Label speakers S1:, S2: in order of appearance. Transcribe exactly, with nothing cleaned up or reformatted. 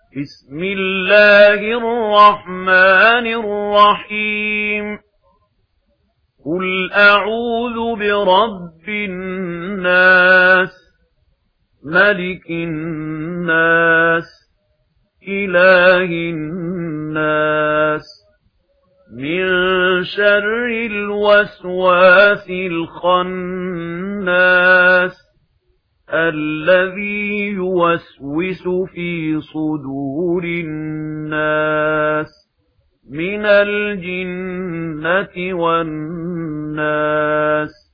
S1: بسم الله الرحمن الرحيم قل أعوذ برب الناس ملك الناس إله الناس من شر الوسواس الخناس الذي يوسوس في صدور الناس من الجنة والناس